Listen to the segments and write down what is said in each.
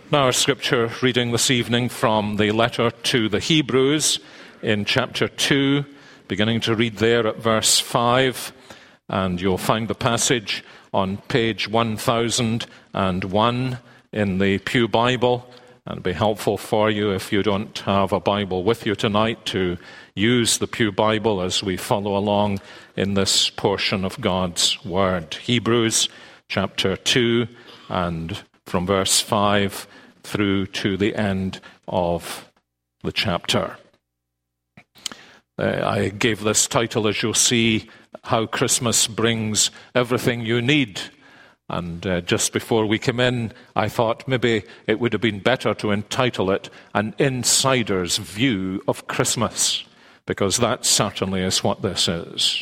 Now our scripture reading this evening from the letter to the Hebrews in chapter 2, beginning to read there at verse 5, and you'll find the passage on page 1001 in the Pew Bible, and it'll be helpful for you if you don't have a Bible with you tonight to use the Pew Bible as we follow along in this portion of God's Word. Hebrews chapter 2 and from verse 5 through to the end of the chapter. I gave this title, as you'll see, How Christmas Brings Everything You Need. And just before we came in, I thought maybe it would have been better to entitle it An Insider's View of Christmas, because that certainly is what this is.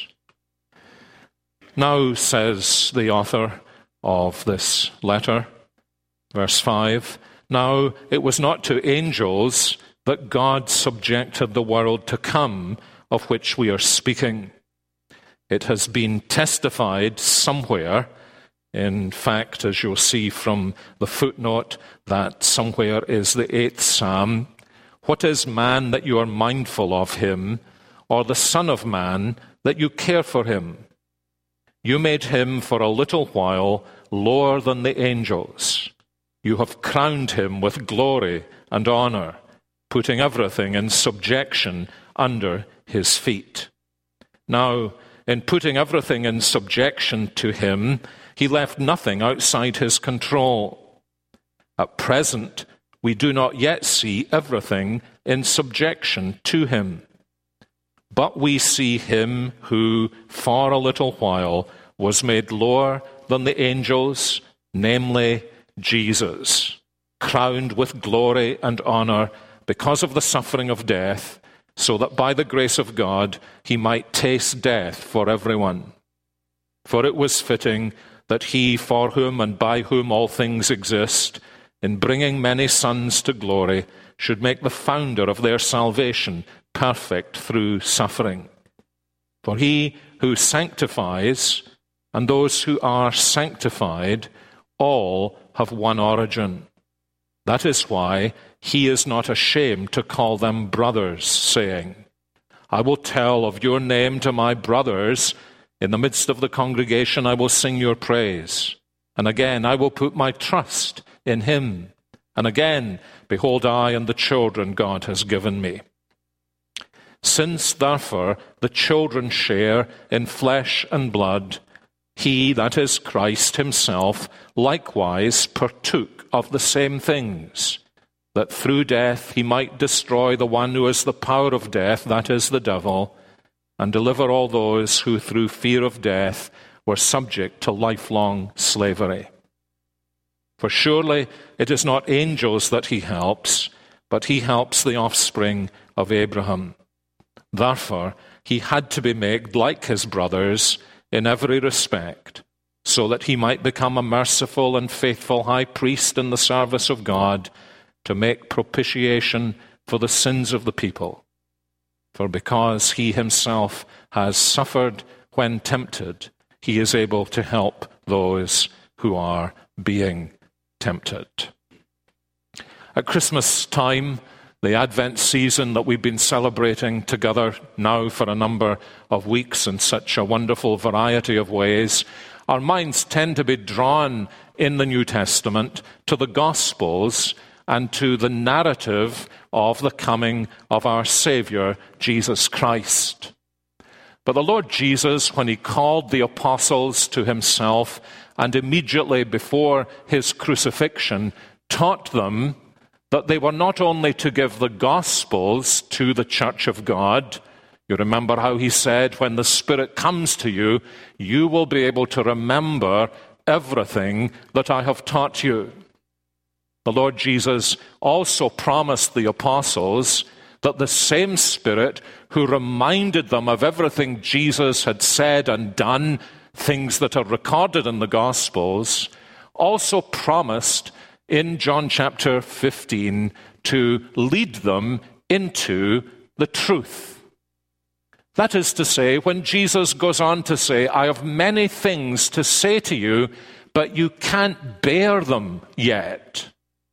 Now, says the author of this letter, verse 5, now it was not to angels that God subjected the world to come, of which we are speaking. It has been testified somewhere, in fact, as you'll see from the footnote, that somewhere is the 8th Psalm. What is man that you are mindful of him, or the Son of Man that you care for him? You made him for a little while lower than the angels. You have crowned him with glory and honor, putting everything in subjection under his feet. Now, in putting everything in subjection to him, he left nothing outside his control. At present, we do not yet see everything in subjection to him. But we see him who, for a little while, was made lower than the angels, namely Jesus, crowned with glory and honor because of the suffering of death, so that by the grace of God he might taste death for everyone. For it was fitting that he, for whom and by whom all things exist, in bringing many sons to glory, should make the founder of their salvation perfect through suffering. For he who sanctifies and those who are sanctified all have one origin. That is why he is not ashamed to call them brothers, saying, I will tell of your name to my brothers. In the midst of the congregation I will sing your praise. And again I will put my trust in him. And again, behold, I and the children God has given me. Since, therefore, the children share in flesh and blood, he, that is Christ himself, likewise partook of the same things, that through death he might destroy the one who has the power of death, that is the devil, and deliver all those who through fear of death were subject to lifelong slavery. For surely it is not angels that he helps, but he helps the offspring of Abraham. Therefore, he had to be made like his brothers in every respect, so that he might become a merciful and faithful high priest in the service of God, to make propitiation for the sins of the people. For because he himself has suffered when tempted, he is able to help those who are being tempted. At Christmas time, the Advent season that we've been celebrating together now for a number of weeks in such a wonderful variety of ways, our minds tend to be drawn in the New Testament to the Gospels and to the narrative of the coming of our Savior, Jesus Christ. But the Lord Jesus, when he called the apostles to himself and immediately before his crucifixion, taught them that they were not only to give the Gospels to the church of God. You remember how he said, when the Spirit comes to you, you will be able to remember everything that I have taught you. The Lord Jesus also promised the apostles that the same Spirit who reminded them of everything Jesus had said and done, things that are recorded in the Gospels, also promised in John chapter 15 to lead them into the truth. That is to say, when Jesus goes on to say, I have many things to say to you, but you can't bear them yet.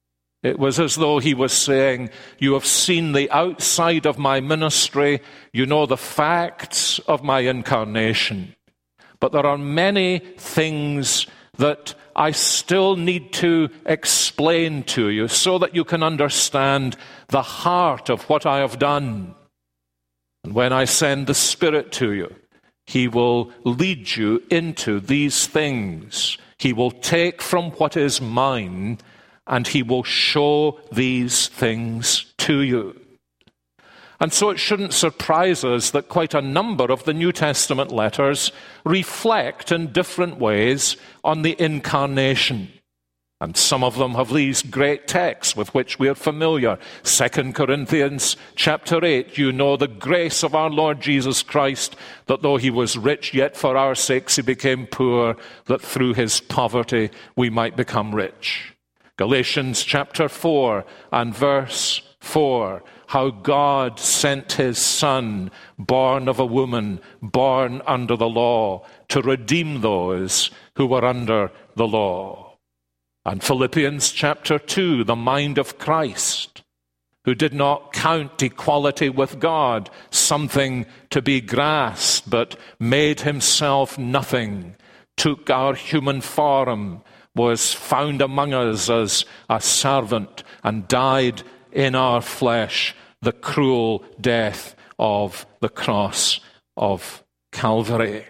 It was as though he was saying, you have seen the outside of my ministry, you know the facts of my incarnation, but there are many things that I still need to explain to you so that you can understand the heart of what I have done. And when I send the Spirit to you, he will lead you into these things. He will take from what is mine and he will show these things to you. And so it shouldn't surprise us that quite a number of the New Testament letters reflect in different ways on the incarnation. And some of them have these great texts with which we are familiar. 2 Corinthians chapter 8, you know the grace of our Lord Jesus Christ, that though he was rich, yet for our sakes he became poor, that through his poverty we might become rich. Galatians chapter 4 and verse 4, how God sent his Son, born of a woman, born under the law, to redeem those who were under the law. And Philippians chapter 2, the mind of Christ, who did not count equality with God something to be grasped, but made himself nothing, took our human form, was found among us as a servant, and died in our flesh the cruel death of the cross of Calvary.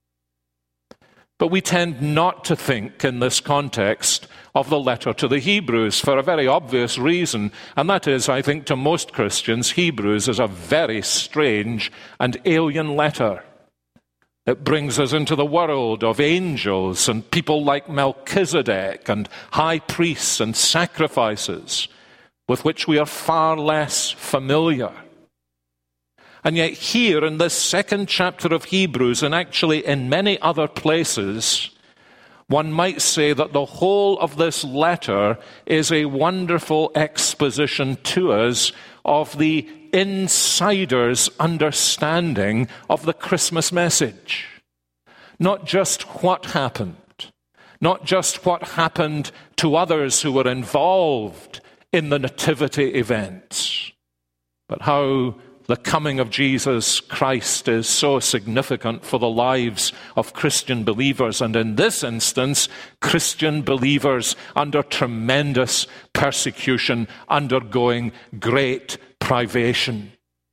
But we tend not to think in this context of the letter to the Hebrews for a very obvious reason, and that is, I think, to most Christians, Hebrews is a very strange and alien letter. It brings us into the world of angels and people like Melchizedek and high priests and sacrifices with which we are far less familiar. And yet here in this second chapter of Hebrews, and actually in many other places, one might say that the whole of this letter is a wonderful exposition to us of the insider's understanding of the Christmas message. Not just what happened, not just what happened to others who were involved in the nativity events, but how the coming of Jesus Christ is so significant for the lives of Christian believers, and in this instance, Christian believers under tremendous persecution, undergoing great privation.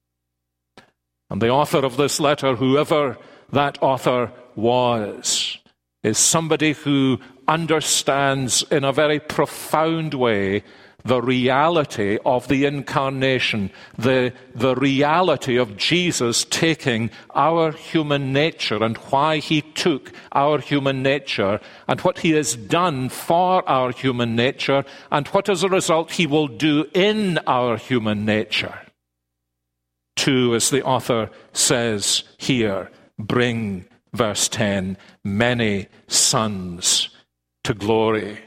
And the author of this letter, whoever that author was, is somebody who understands in a very profound way the reality of the incarnation, the reality of Jesus taking our human nature and why he took our human nature and what he has done for our human nature and what as a result he will do in our human nature. To, as the author says here, bring, verse 10, many sons to glory.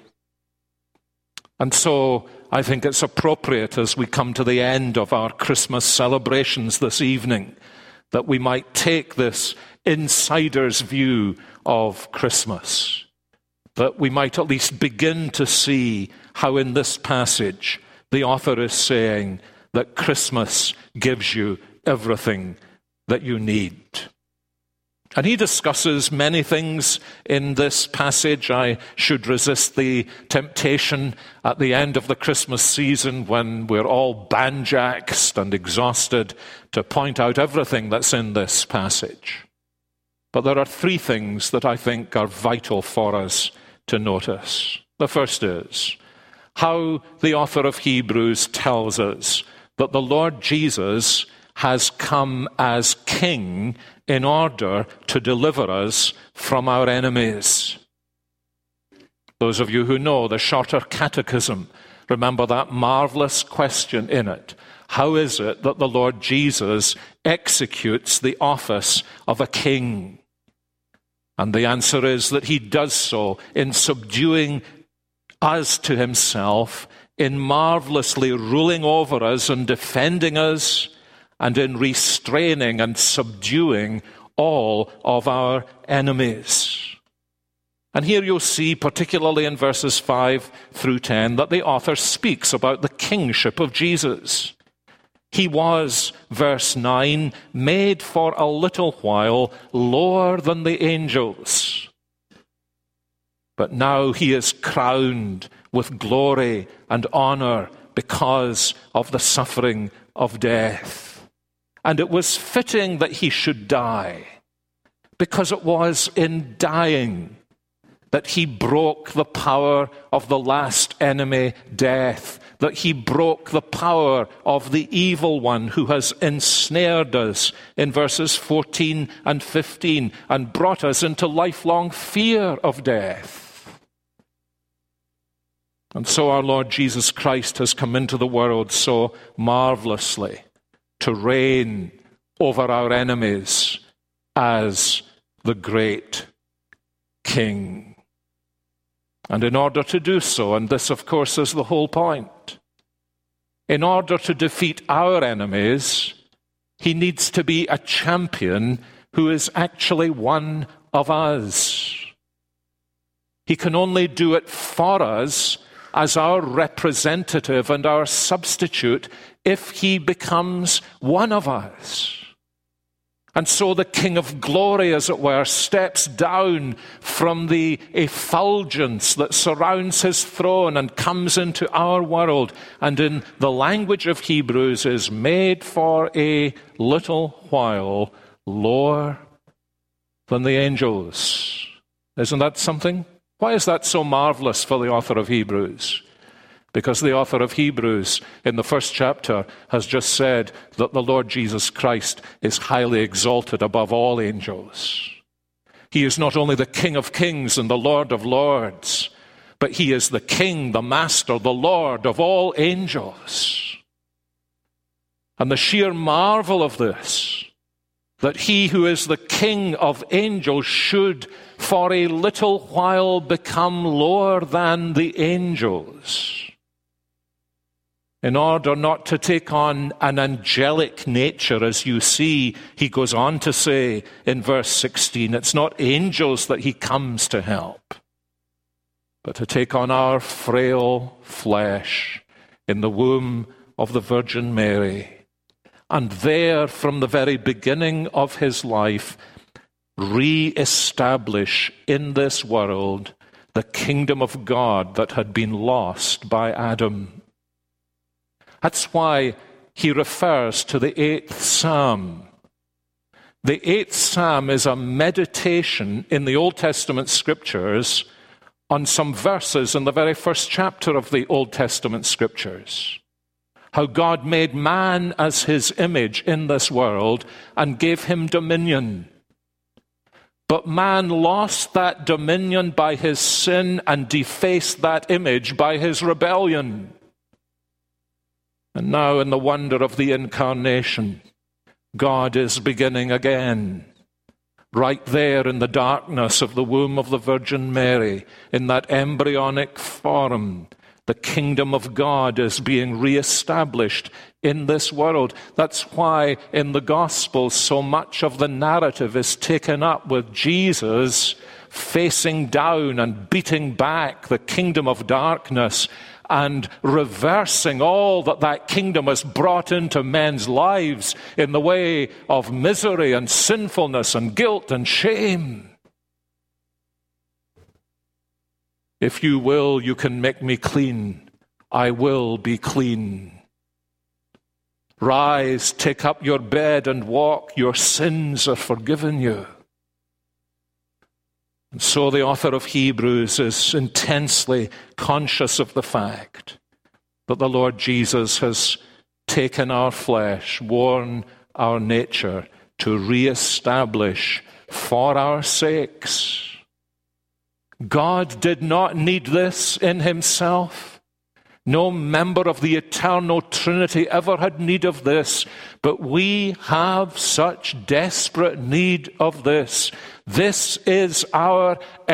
And so I think it's appropriate as we come to the end of our Christmas celebrations this evening that we might take this insider's view of Christmas, that we might at least begin to see how in this passage the author is saying that Christmas gives you everything that you need. And he discusses many things in this passage. I should resist the temptation at the end of the Christmas season when we're all banjaxed and exhausted to point out everything that's in this passage. But there are three things that I think are vital for us to notice. The first is how the author of Hebrews tells us that the Lord Jesus has come as King in order to deliver us from our enemies. Those of you who know the Shorter Catechism, remember that marvelous question in it. How is it that the Lord Jesus executes the office of a king? And the answer is that he does so in subduing us to himself, in marvelously ruling over us and defending us, and in restraining and subduing all of our enemies. And here you'll see, particularly in verses 5 through 10, that the author speaks about the kingship of Jesus. He was, verse 9, made for a little while lower than the angels. But now he is crowned with glory and honor because of the suffering of death. And it was fitting that he should die, because it was in dying that he broke the power of the last enemy, death, that he broke the power of the evil one who has ensnared us in verses 14 and 15 and brought us into lifelong fear of death. And so our Lord Jesus Christ has come into the world so marvelously to reign over our enemies as the great King. And in order to do so, and this of course is the whole point, in order to defeat our enemies, he needs to be a champion who is actually one of us. He can only do it for us as our representative and our substitute if he becomes one of us. And so the King of Glory, as it were, steps down from the effulgence that surrounds his throne and comes into our world, and in the language of Hebrews is made for a little while lower than the angels. Isn't that something? Why is that so marvelous for the author of Hebrews? Because the author of Hebrews in the first chapter has just said that the Lord Jesus Christ is highly exalted above all angels. He is not only the King of kings and the Lord of lords, but he is the King, the Master, the Lord of all angels. And the sheer marvel of this, that he who is the King of angels should for a little while become lower than the angels, in order not to take on an angelic nature, as you see, he goes on to say in verse 16, it's not angels that he comes to help, but to take on our frail flesh in the womb of the Virgin Mary, and there, from the very beginning of his life, re-establish in this world the kingdom of God that had been lost by Adam. That's why he refers to the 8th Psalm. The 8th Psalm is a meditation in the Old Testament scriptures on some verses in the very first chapter of the Old Testament scriptures. How God made man as his image in this world and gave him dominion. But man lost that dominion by his sin and defaced that image by his rebellion. And now, in the wonder of the incarnation, God is beginning again, right there in the darkness of the womb of the Virgin Mary, in that embryonic form. The kingdom of God is being reestablished in this world. That's why in the Gospels so much of the narrative is taken up with Jesus facing down and beating back the kingdom of darkness and reversing all that kingdom has brought into men's lives in the way of misery and sinfulness and guilt and shame. If you will, you can make me clean. I will be clean. Rise, take up your bed and walk. Your sins are forgiven you. And so the author of Hebrews is intensely conscious of the fact that the Lord Jesus has taken our flesh, worn our nature to reestablish for our sakes. God did not need this in himself. No member of the eternal Trinity ever had need of this, but we have such desperate need of this. This is our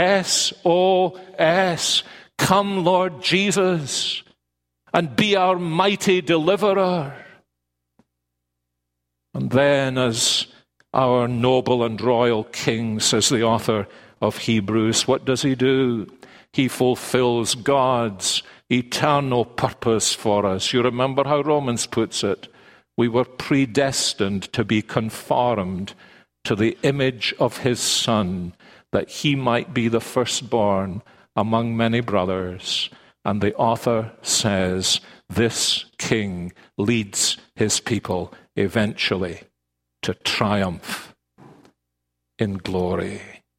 SOS. Come, Lord Jesus, and be our mighty deliverer. And then, as our noble and royal King, says the author, of Hebrews, what does he do? He fulfills God's eternal purpose for us. You remember how Romans puts it? We were predestined to be conformed to the image of his Son, that he might be the firstborn among many brothers. And the author says, this king leads his people eventually to triumph in glory.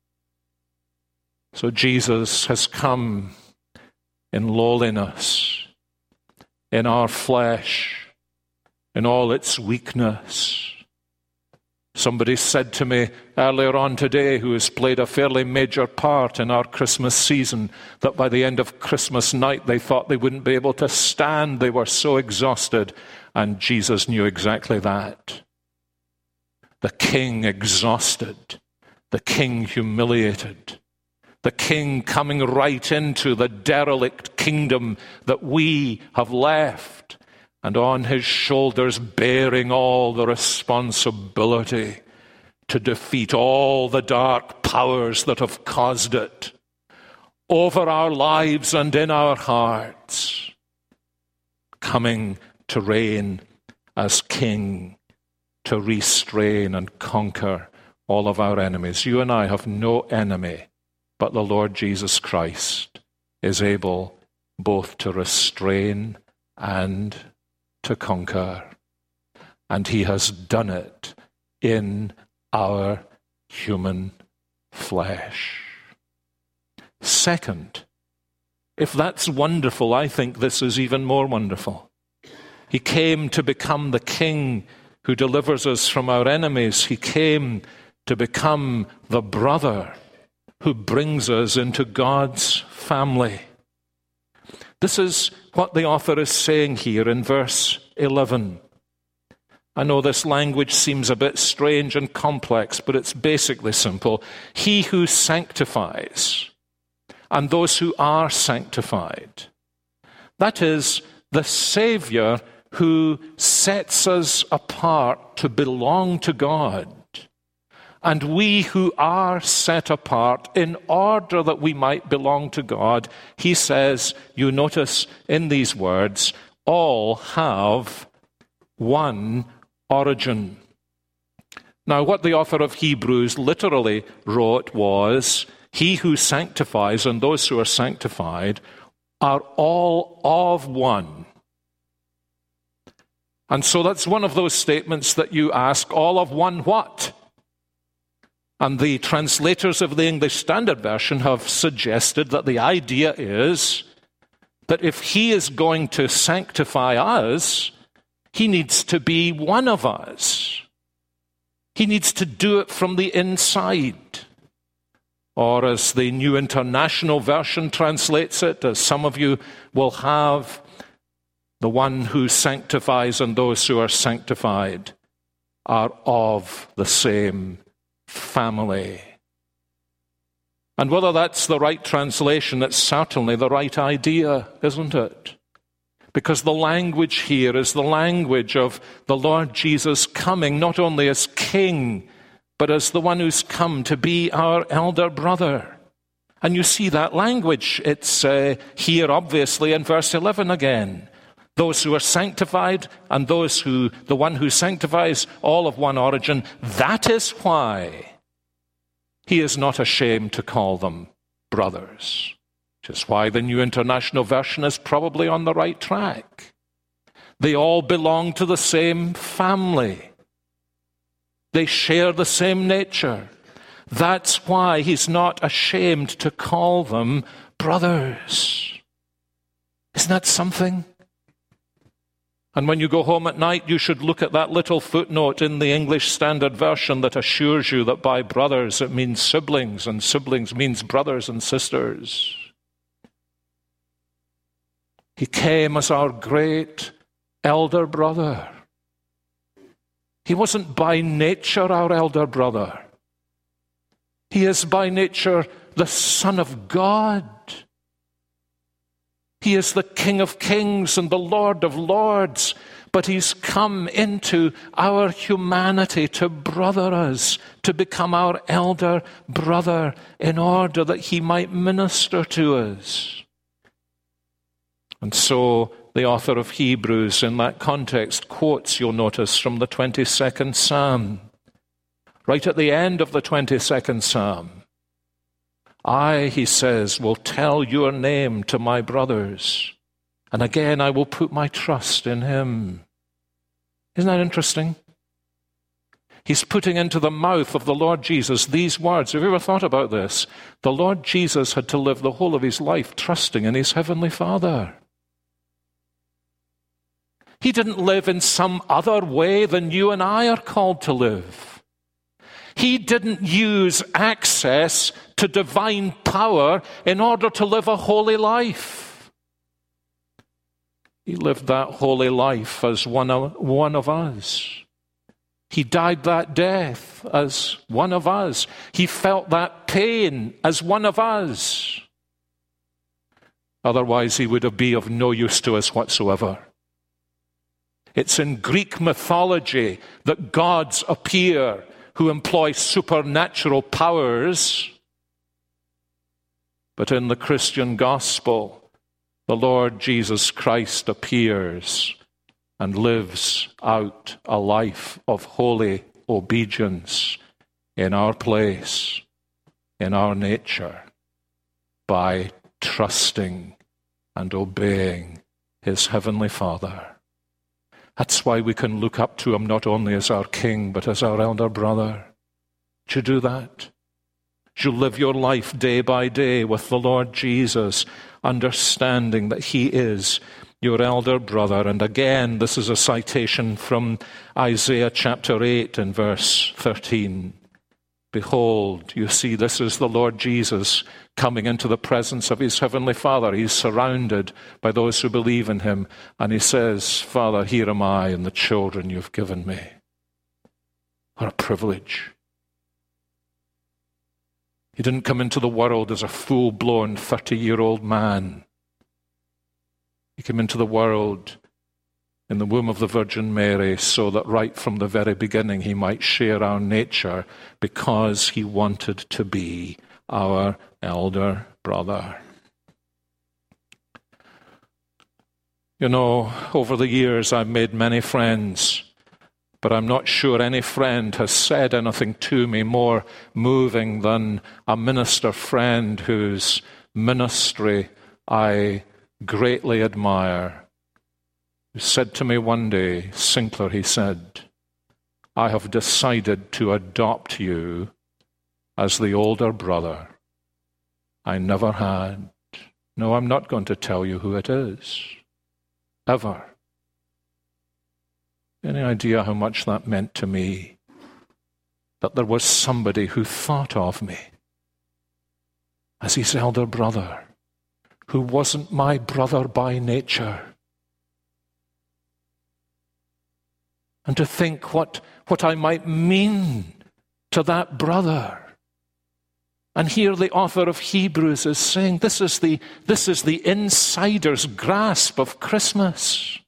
So Jesus has come in lowliness, in our flesh, in all its weakness. Somebody said to me earlier on today, who has played a fairly major part in our Christmas season, that by the end of Christmas night they thought they wouldn't be able to stand. They were so exhausted. And Jesus knew exactly that. The king exhausted, the king humiliated, the king coming right into the derelict kingdom that we have left, and on his shoulders bearing all the responsibility to defeat all the dark powers that have caused it over our lives and in our hearts, coming to reign as king, to restrain and conquer all of our enemies. You and I have no enemy, but the Lord Jesus Christ is able both to restrain and to conquer. And he has done it in our human flesh. Second, if that's wonderful, I think this is even more wonderful. He came to become the king who delivers us from our enemies. He came to become the brother who brings us into God's family. This is what the author is saying here in verse 11. I know this language seems a bit strange and complex, but it's basically simple. He who sanctifies and those who are sanctified. That is, the Savior who sets us apart to belong to God. And we who are set apart in order that we might belong to God, he says, you notice in these words, all have one origin. Now, what the author of Hebrews literally wrote was, he who sanctifies and those who are sanctified are all of one. And so that's one of those statements that you ask, all of one what? And the translators of the English Standard Version have suggested that the idea is that if he is going to sanctify us, he needs to be one of us. He needs to do it from the inside. Or as the New International Version translates it, as some of you will have, the one who sanctifies and those who are sanctified are of the same family. And whether that's the right translation, it's certainly the right idea, isn't it? Because the language here is the language of the Lord Jesus coming not only as king, but as the one who's come to be our elder brother. And you see that language. It's here obviously in verse 11 again. Those who are sanctified and those who, the one who sanctifies, all of one origin. That is why he is not ashamed to call them brothers. Which is why the New International Version is probably on the right track. They all belong to the same family. They share the same nature. That's why he's not ashamed to call them brothers. Isn't that something? And when you go home at night, you should look at that little footnote in the English Standard Version that assures you that by brothers it means siblings, and siblings means brothers and sisters. He came as our great elder brother. He wasn't by nature our elder brother. He is by nature the Son of God. He is the King of Kings and the Lord of Lords, but he's come into our humanity to brother us, to become our elder brother in order that he might minister to us. And so the author of Hebrews in that context quotes, you'll notice, from the 22nd Psalm. Right at the end of the 22nd Psalm, I, he says, will tell your name to my brothers, and again I will put my trust in him. Isn't that interesting? He's putting into the mouth of the Lord Jesus these words. Have you ever thought about this? The Lord Jesus had to live the whole of his life trusting in his heavenly Father. He didn't live in some other way than you and I are called to live. He didn't use access to divine power in order to live a holy life. He lived that holy life as one of us. He died that death as one of us. He felt that pain as one of us. Otherwise, he would be of no use to us whatsoever. It's in Greek mythology that gods appear who employ supernatural powers. But in the Christian gospel, the Lord Jesus Christ appears and lives out a life of holy obedience in our place, in our nature, by trusting and obeying his heavenly Father. That's why we can look up to him not only as our King, but as our elder brother. Do you do that? Do you live your life day by day with the Lord Jesus, understanding that he is your elder brother? And again, this is a citation from Isaiah chapter 8 and verse 13. Behold, you see, this is the Lord Jesus coming into the presence of his heavenly Father. He's surrounded by those who believe in him. And he says, Father, here am I and the children you've given me. What a privilege. He didn't come into the world as a full-blown 30-year-old man. He came into the world in the womb of the Virgin Mary so that right from the very beginning he might share our nature because he wanted to be our elder brother. You know, over the years I've made many friends, but I'm not sure any friend has said anything to me more moving than a minister friend whose ministry I greatly admire. He said to me one day, Sinclair, he said, I have decided to adopt you as the older brother. I never had. No, I'm not going to tell you who it is. Ever. Any idea how much that meant to me? That there was somebody who thought of me as his elder brother, who wasn't my brother by nature. And to think what I might mean to that brother. And here the author of Hebrews is saying, this is the insider's grasp of Christmas.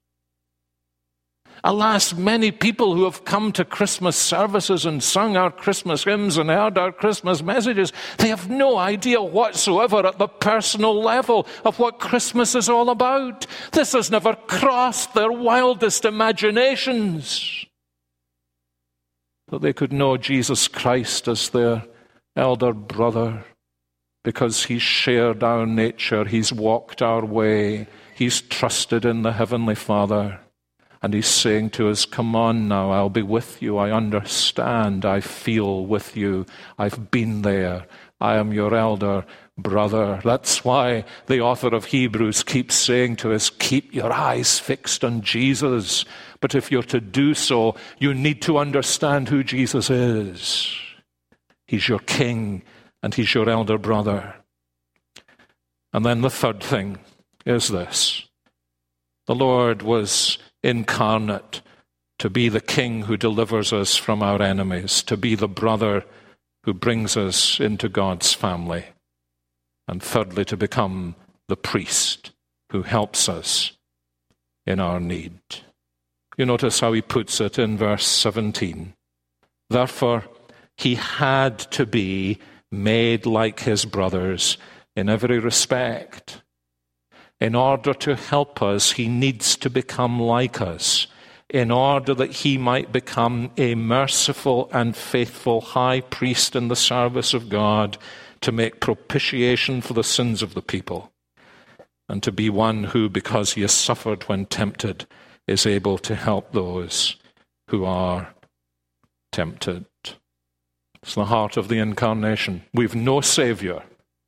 Alas, many people who have come to Christmas services and sung our Christmas hymns and heard our Christmas messages, they have no idea whatsoever at the personal level of what Christmas is all about. This has never crossed their wildest imaginations. That they could know Jesus Christ as their elder brother because he's shared our nature, he's walked our way, he's trusted in the Heavenly Father. And he's saying to us, come on now, I'll be with you. I understand. I feel with you. I've been there. I am your elder brother. That's why the author of Hebrews keeps saying to us, keep your eyes fixed on Jesus. But if you're to do so, you need to understand who Jesus is. He's your King and he's your elder brother. And then the third thing is this. The Lord was incarnate to be the King who delivers us from our enemies, to be the brother who brings us into God's family, and thirdly, to become the priest who helps us in our need. You notice how he puts it in verse 17. Therefore, he had to be made like his brothers in every respect. In order to help us, he needs to become like us, in order that he might become a merciful and faithful high priest in the service of God, to make propitiation for the sins of the people, and to be one who, because he has suffered when tempted, is able to help those who are tempted. It's the heart of the incarnation. We've no Savior,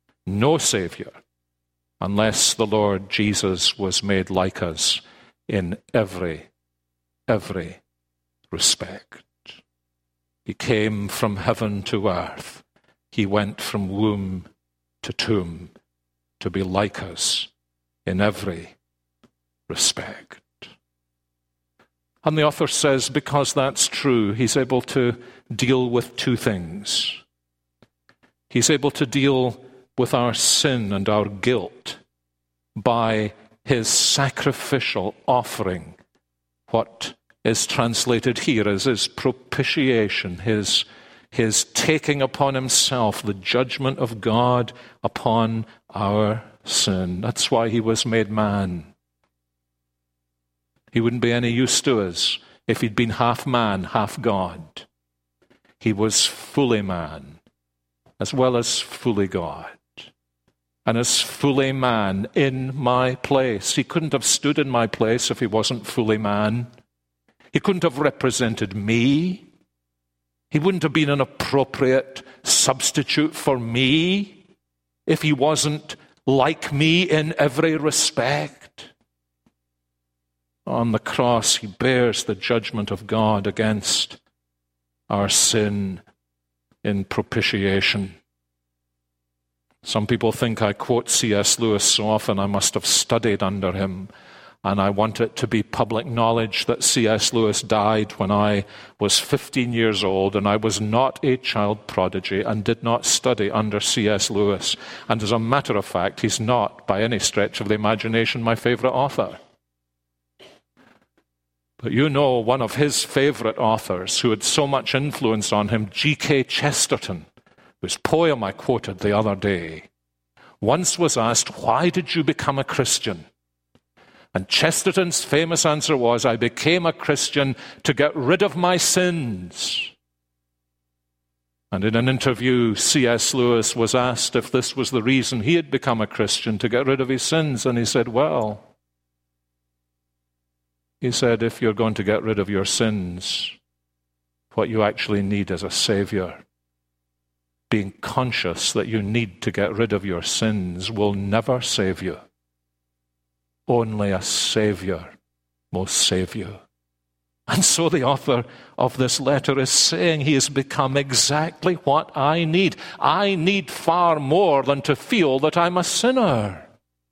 unless the Lord Jesus was made like us in every respect. He came from heaven to earth. He went from womb to tomb to be like us in every respect. And the author says, because that's true, he's able to deal with two things. He's able to deal with our sin and our guilt by his sacrificial offering, what is translated here as his propitiation, his taking upon himself the judgment of God upon our sin. That's why he was made man. He wouldn't be any use to us if he'd been half man, half God. He was fully man, as well as fully God. And as fully man in my place. He couldn't have stood in my place if he wasn't fully man. He couldn't have represented me. He wouldn't have been an appropriate substitute for me if he wasn't like me in every respect. On the cross, he bears the judgment of God against our sin in propitiation. Some people think I quote C.S. Lewis so often I must have studied under him, and I want it to be public knowledge that C.S. Lewis died when I was 15 years old, and I was not a child prodigy and did not study under C.S. Lewis. And as a matter of fact, he's not, by any stretch of the imagination, my favorite author. But you know one of his favorite authors who had so much influence on him, G.K. Chesterton, whose poem I quoted the other day, once was asked, "Why did you become a Christian?" And Chesterton's famous answer was, "I became a Christian to get rid of my sins." And in an interview, C.S. Lewis was asked if this was the reason he had become a Christian, to get rid of his sins. And he said, if you're going to get rid of your sins, what you actually need is a Savior. Being conscious that you need to get rid of your sins will never save you. Only a Savior will save you. And so the author of this letter is saying he has become exactly what I need. I need far more than to feel that I'm a sinner.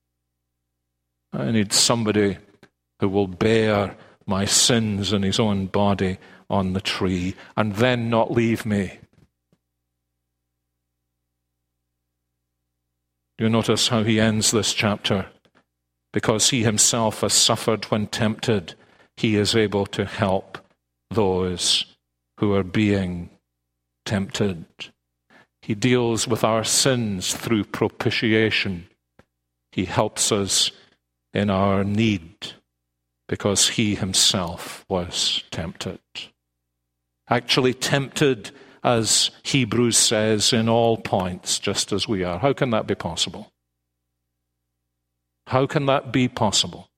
I need somebody who will bear my sins in his own body on the tree and then not leave me. You notice how he ends this chapter. Because he himself has suffered when tempted, he is able to help those who are being tempted. He deals with our sins through propitiation. He helps us in our need because he himself was tempted. Actually tempted, as Hebrews says, in all points, just as we are. How can that be possible? How can that be possible?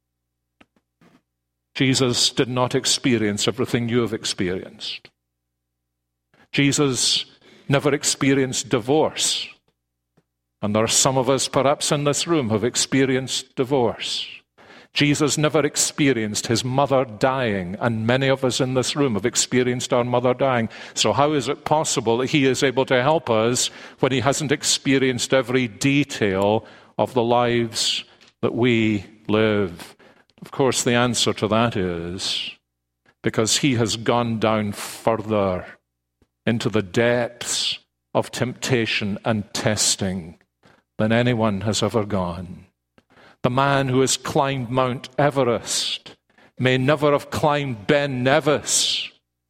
Jesus did not experience everything you have experienced. Jesus never experienced divorce. And there are some of us, perhaps in this room, who have experienced divorce. Jesus never experienced his mother dying, and many of us in this room have experienced our mother dying. So how is it possible that he is able to help us when he hasn't experienced every detail of the lives that we live? Of course, the answer to that is because he has gone down further into the depths of temptation and testing than anyone has ever gone. The man who has climbed Mount Everest may never have climbed Ben Nevis,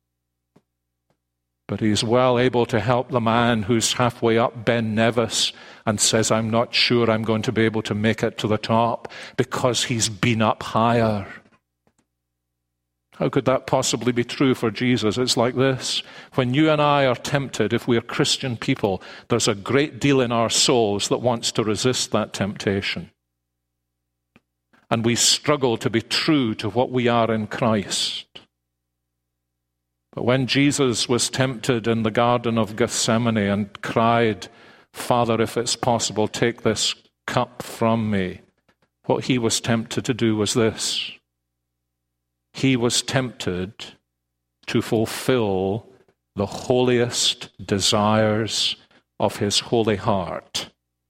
but he's well able to help the man who's halfway up Ben Nevis and says, I'm not sure I'm going to be able to make it to the top, because he's been up higher. How could that possibly be true for Jesus? It's like this. When you and I are tempted, if we're Christian people, there's a great deal in our souls that wants to resist that temptation. And we struggle to be true to what we are in Christ. But when Jesus was tempted in the Garden of Gethsemane and cried, Father, if it's possible, take this cup from me, what he was tempted to do was this. He was tempted to fulfill the holiest desires of his holy heart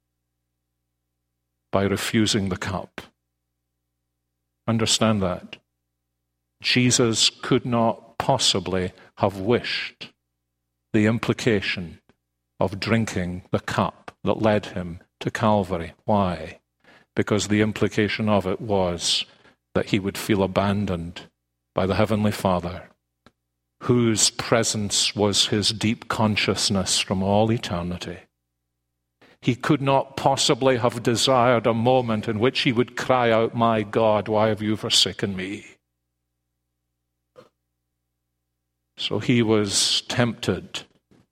by refusing the cup. Understand that. Jesus could not possibly have wished the implication of drinking the cup that led him to Calvary. Why? Because the implication of it was that he would feel abandoned by the Heavenly Father, whose presence was his deep consciousness from all eternity. He could not possibly have desired a moment in which he would cry out, My God, why have you forsaken me? So he was tempted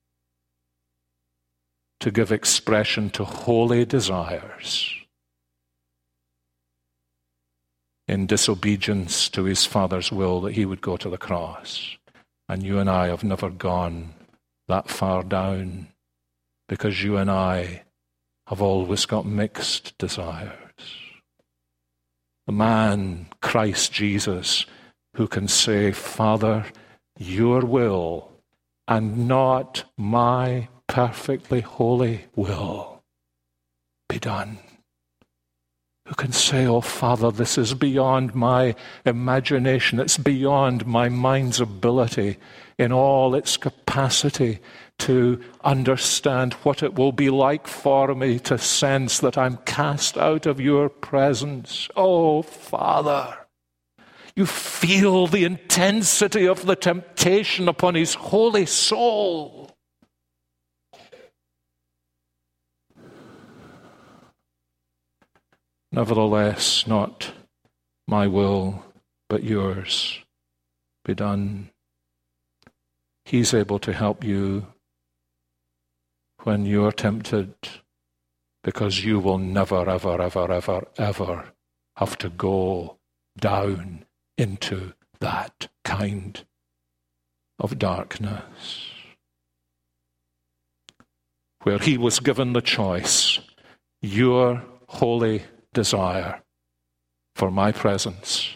to give expression to holy desires in disobedience to his Father's will that he would go to the cross. And you and I have never gone that far down, because you and I have always got mixed desires. The man, Christ Jesus, who can say, Father, your will and not my perfectly holy will be done. Who can say, oh Father, this is beyond my imagination, it's beyond my mind's ability in all its capacity to understand what it will be like for me to sense that I'm cast out of your presence. Oh Father, you feel the intensity of the temptation upon his holy soul. Nevertheless, not my will, but yours be done. He's able to help you when you're tempted, because you will never, ever, ever, ever, ever have to go down into that kind of darkness. Where he was given the choice, your holy desire for my presence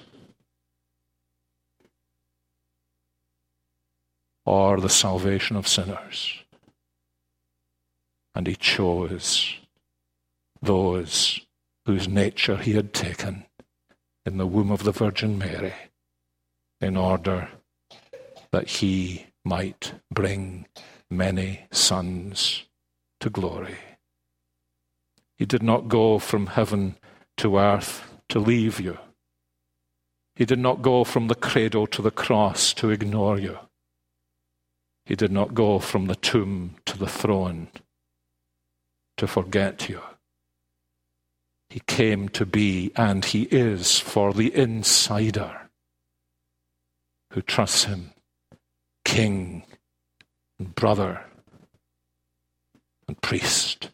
or the salvation of sinners. And he chose those whose nature he had taken in the womb of the Virgin Mary in order that he might bring many sons to glory. He did not go from heaven to earth to leave you. He did not go from the cradle to the cross to ignore you. He did not go from the tomb to the throne to forget you. He came to be, and he is, for the insider who trusts him, king and brother and priest.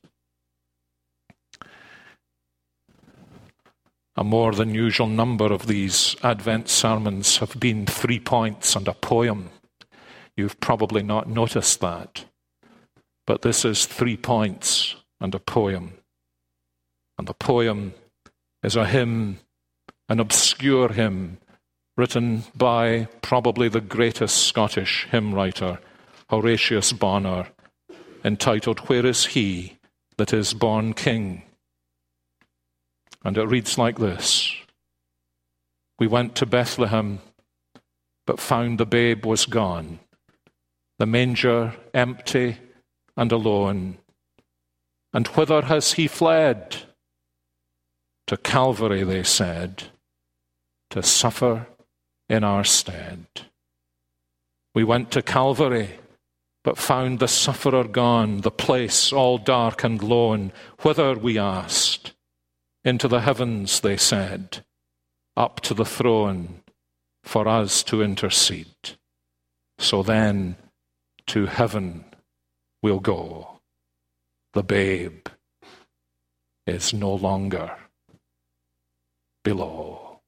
A more than usual number of these Advent sermons have been 3 points and a poem. You've probably not noticed that. But this is 3 points and a poem. And the poem is a hymn, an obscure hymn, written by probably the greatest Scottish hymn writer, Horatius Bonar, entitled, Where is He that is Born King? And it reads like this. We went to Bethlehem, but found the babe was gone, the manger empty and alone. And whither has he fled? To Calvary, they said, to suffer in our stead. We went to Calvary, but found the sufferer gone, the place all dark and lone. Whither, we asked? Into the heavens, they said, up to the throne for us to intercede. So then, to heaven we'll go. The babe is no longer below.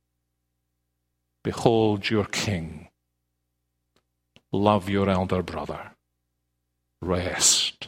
Behold your King. Love your elder brother. Rest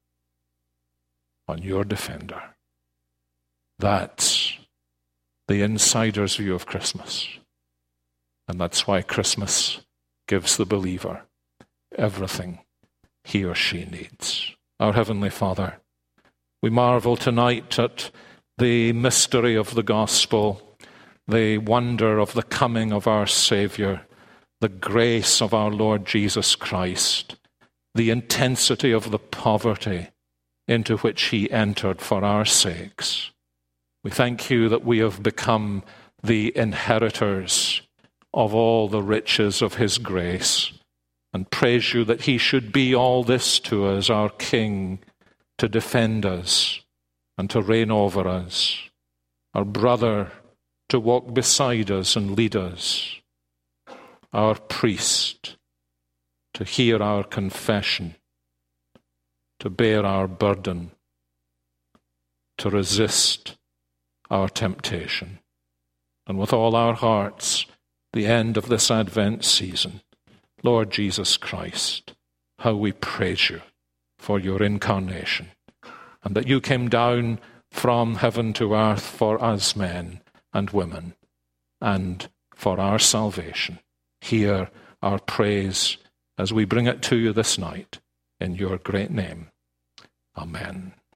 on your defender. That's the insider's view of Christmas. And that's why Christmas gives the believer everything he or she needs. Our Heavenly Father, we marvel tonight at the mystery of the gospel, the wonder of the coming of our Savior, the grace of our Lord Jesus Christ, the intensity of the poverty into which he entered for our sakes. We thank you that we have become the inheritors of all the riches of his grace, and praise you that he should be all this to us, our King, to defend us and to reign over us, our brother to walk beside us and lead us, our priest to hear our confession, to bear our burden, to resist our temptation. And with all our hearts, the end of this Advent season, Lord Jesus Christ, how we praise you for your incarnation, and that you came down from heaven to earth for us men and women, and for our salvation. Hear our praise as we bring it to you this night, in your great name. Amen.